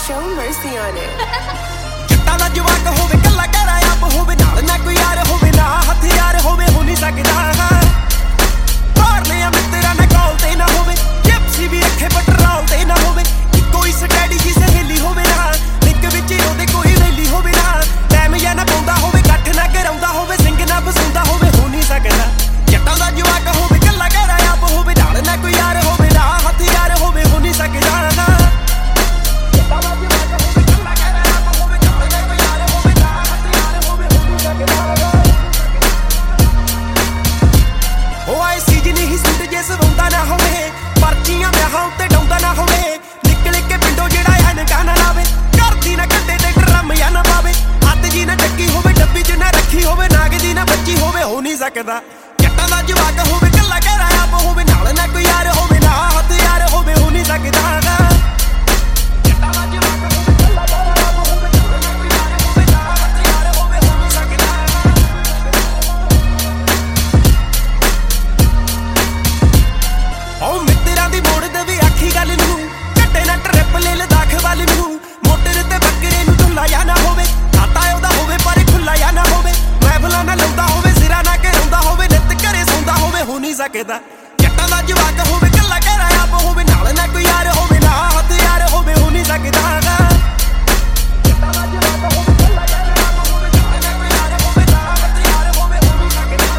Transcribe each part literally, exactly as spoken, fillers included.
Show mercy on it. ਜੱਟਾਂ ਦਾ ਜਵਾਕ ਹੋਵੇ ਕੱਲਾ ਘਰ ਆਪ ਹੋਵੇ ਨਾਲ ਨਾ ਕੋਈ ਯਾਰ ਹੋਵੇ ਨਾ ਹਥਿਆਰ ਹੋਵੇ ਹੋ ਨਹੀਂ ਸਕਦਾ ਬਾਹਰ ਲਿਆ ਮਿੱਤਰਾਂ ਨਾ ਕਾਲ ਤੇ ਨਾ ਹੋਵੇ ਜਿਪਸੀ ਵੀ ਰੱਖੇ ਪੈਟਰੋਲ ਤੇ ਨਾ ਹੋਵੇ ਕੋਈ ਸਟੈਡੀ ਜੀ ਸਹੇਲੀ ਹੋਵੇ ਨਾ ਲਿੰਕ ਵਿੱਚ ਉਹਦੇ ਕੋਈ ਰੈਲੀ ਹੋਵੇ ਨਾ ਟਾਈਮ ਜਾਂ ਨਾ ਪਾਉਂਦਾ ਹੋਵੇ ਇਕੱਠ ਨਾ ਕਰਾਉਂਦਾ ਹੋਵੇ ਸਿੰਘ ਨਾ ਫਸਾਉਂਦਾ ਹੋਵੇ ਹੋ ਨਹੀਂ ਸਕਦਾ ਜੱਟਾਂ ਦਾ ਜਵਾਕ ਹੋਵੇ ਕੱਲਾ ਘਰ ਆਪ ਹੋਵੇ ਨਾਲ ਨਾ ਕੋਈ ਯਾਰ ਹੋਵੇ ਨਾ ਹਥਿਆਰ ਹੋਵੇ ਹੋ ਨਹੀਂ ਸਕਦਾ ਸਵਾਉਂਦਾ ਨਾ ਹੋਵੇ ਪਰਚੀਆਂ ਵਿਆਹਾਂ ਉੱਤੇ ਡਾਉਂਦਾ ਨਾ ਹੋਵੇ ਨਿਕਲ ਕੇ ਪਿੰਡੋਂ ਜਿਹੜਾ ਐਨਕਾਂ ਨਾ ਲਾਵੇ ਘਰ ਦੀ ਨਾ ਕੱਟੇ ਤੇ ਡਰਮ ਜਾਂ ਨਾ ਪਾਵੇ ਹੱਥ ਜੀ ਨਾ ਚੱਕੀ ਹੋਵੇ ਡੱਬੀ ਚ ਨਾ ਰੱਖੀ ਹੋਵੇ ਨਾਗ ਦੀ ਨਾ ਬੱਚੀ ਹੋਵੇ ਹੋ ਨਹੀਂ ਸਕਦਾ ਜੱਟਾਂ ਦਾ ਜਵਾਕ ਹੋਵੇ ਕੱਲਾ ਘਰ ਆਪ ਹੋਵੇ ਨਾਲ ਨਾ ਕੋਈ ਯਾਰ ਹੋਵੇ ਨਾ ਹਥਿਆਰ ਹੋਵੇ ਹੋ ਨਹੀਂ ਸਕਦਾ ਜੱਟਾਂ ਦਾ ਜਵਾਕ ਹੋਵੇ ਕੱਲਾ ਘਰ ਆਪ ਹੋਵੇ ਨਾਲ ਨਾ ਕੋਈ ਯਾਰ ਹੋਵੇ ਨਾ ਹਥਿਆਰ ਹੋਵੇ ਹੋ ਨਹੀਂ ਸਕਦਾ ਓ ਮਿੱਤਰਾਂ ਦੀ ਮੋੜ ਦੇਵੇ ਆਖੀ ਗੱਲ ਨੂੰ ਘੱਟੇ ਨਾ ਟ੍ਰਿਪ ਲੈ ਲਦਾਖ ਵੱਲ ਨੂੰ ਮੋਟਰ ਤੇ ਬੱਕਰੇ ਨੂੰ ਢੁੱਲਾ ਜਾਂ ਨਾ ਹੋਵੇ ਖਾਤਾ ਉਹਦਾ ਹੋਵੇ ਪਰ ਖੁੱਲਾ ਜਾਂ ਨਾ ਹੋਵੇ ਮਹਿਫਲਾਂ ਨਾ ਲਾਉਂਦਾ ਹੋਵੇ ਸਿਰਾ ਨਾ ਘਰਾਉਂਦਾ ਹੋਵੇ ਨਿੱਤ ਘਰੇ ਸੌਂਦਾ ਹੋਵੇ ਹੋ ਨਹੀਂ ਸਕਦਾ ਜੱਟਾਂ ਦਾ ਜਵਾਕ ਹੋਵੇ ਕੱਲਾ ਘਰ ਆਪ ਹੋਵੇ ਨਾਲ ਨਾ ਕੋਈ ਯਾਰ ਹੋਵੇ ਨਾ ਹਥਿਆਰ ਹੋਵੇ ਹੋ ਨਹੀਂ ਸਕਦਾ ਜੱਟਾਂ ਦਾ ਜਵਾਕ ਹੋਵੇ ਕੱਲਾ ਘਰ ਆਪ ਹੋਵੇ ਨਾਲ ਨਾ ਕੋਈ ਯਾਰ ਹੋਵੇ ਨਾ ਹਥਿਆਰ ਹੋਵੇ ਹੋ ਨਹੀਂ ਸਕਦਾ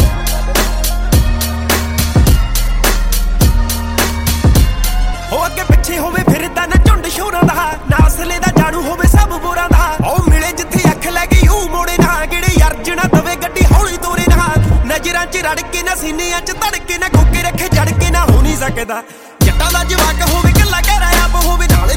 ਹੋ ਅੱਗੇ ਪਿੱਛੇ ਹੋਵੇ ਫਿਰਦਾ ਨਾ ਝੁੰਡ ਸ਼ੋਰਾਂ ਦਾ ਨਾ ਅਸਲੇ ਦਾ ਜਾਣੂ ਹੋਵੇ ਸਭ ਬੋਰਾਂ ਦਾ ਉਹ ਮਿਲੇ ਜਿੱਥੇ ਅੱਖ ਲੈ ਗਈ ਉਹ ਮੋੜੇ ਨਾ ਕਿਹੜੇ ਅਰਜਣਾ ਦਵੇ ਗੱਡੀ ਹੌਲੀ ਤੋਰੇ ਨਾ ਨਜ਼ਰਾਂ 'ਚ ਰੜ ਕੇ ਨਾ ਸੀਨਿਆਂ 'ਚ ਧੜਕੇ ਨਾ ਕੋਕੇ ਰੱਖੇ ਜੜ ਕੇ ਨਾ ਹੋ ਨਹੀਂ ਸਕਦਾ ਜੱਟਾਂ ਦਾ ਜਵਾਕ ਹੋਵੇ ਕੱਲਾ ਘਰ ਆਪ ਹੋਵੇ ਨਾਲ